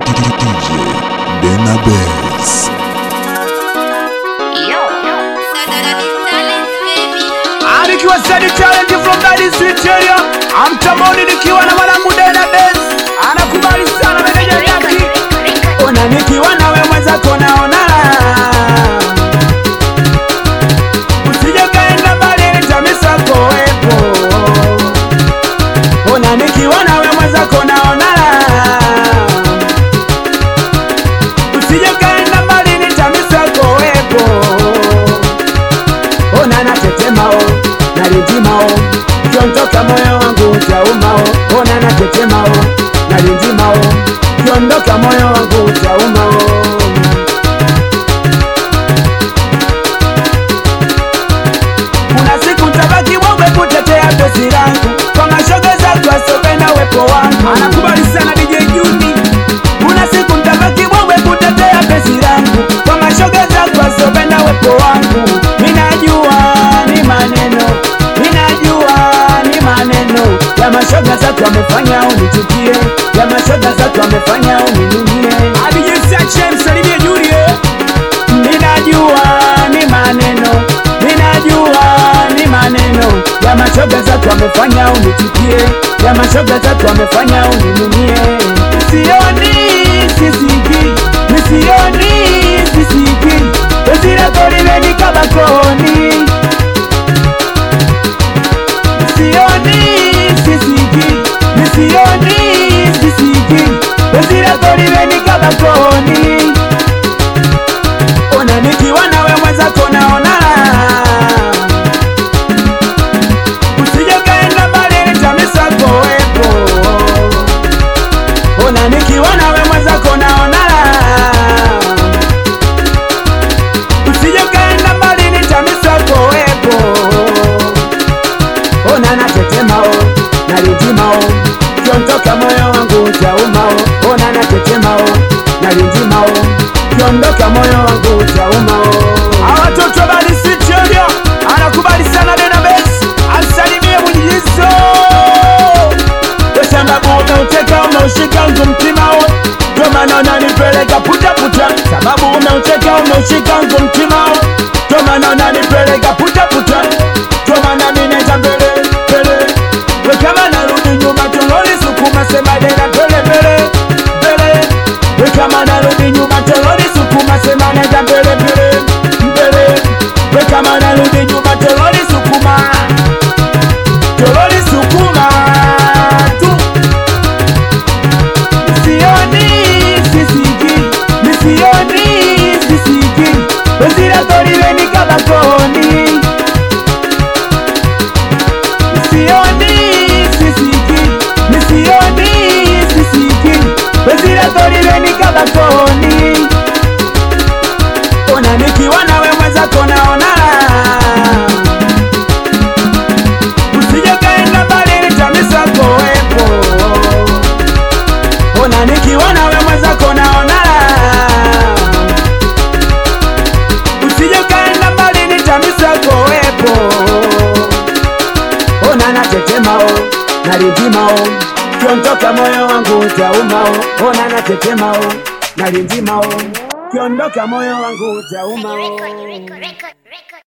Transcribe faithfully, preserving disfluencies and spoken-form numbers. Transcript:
Denabes. Nikiwa Zedi Talent from Daddy Street area, I'm Tamoni nikiwa na mwanangu Denabes. Anakubali sana meneja yake. Ona nikiwa na wewe mwenzako naona usije kaenda mbali nitamisa koepo. Ona nikiwa na wewe mwenzako naona usije kaenda mbali nitamisa koepo. Ona natetema o nalijimao, kiondoka moyo wangu utaumao. Ona natetemao, nalijimao, kiondoka moyo wangu utaumao. Kuna siku nitabaki wewe kutetea penzi langu, kwa mashoga zako asopenda uwepo wangu. Anakubali sana D J Juni. Kuna siku nitabaki wewe kutetea penzi langu, kwa mashoga zako asopenda uwepo wangu. Minajua ni maneno, minajua ni maneno ya mashoga zako amefanya unichukie, ya mashoga zako amefanya uninunie. Adijisa James salimie Julie. Minajua ni maneno, minajua ni maneno ya mashoga zako amefanya unichukie, ya mashoga zako amefanya uninunie. Sioni sisiki, misioni sisiki, wezira koribe ni kabakoni. Sioni sisiki, misioni sisiki, wezira koribe ni kabakoni. Ona nikiwa nawe mwenzako naona usije kaenda mbali nitamisa koepo. Ona nikiwa nawe mwenzako naona usije kaenda mbali nitamisa koepo. Ona natetemao, nalijimao, kiondoka moyo wangu utaumao. Ona natetemao, nalijimao, kiondoka moyo wangu utaumao. Awatoto bali sitiodio, anakubali sana Denabes. Asalimie Mwijizo. Kwa sababu umeuteka umeushika ungu mtimao, kwa maana unanipeleka puta puta. Sababu umeuteka umeushika ungu mtimao, kwa maana unanipeleka puta puta. Kwa maana mineta mbele mbele, we kama narudi nyuma tololi sukuma sema dena mbele mbele mbele. We kama narudi nyuma tololi sukuma sema nenda mbele mbele mbele. We kama narudi nyuma tololi sukuma, tololi sukuma tu. Sioni sisiki, misioni sisiki, wezira koribe ni kabakoni. Sioni sisiki, misioni sisiki, wezira koribe ni kabakoni. Ona nikiwa nawe mwenzako naona usije kaenda mbali nitamisa koepo. Ona nikiwa nawe mwenzako naona usije kaenda mbali nitamisa koepo. Ona natetemao, nalijimao, kiondoka moyo wangu utaumao. Ona natetemao, nalijimao, kiondoka moyo wangu utaumao.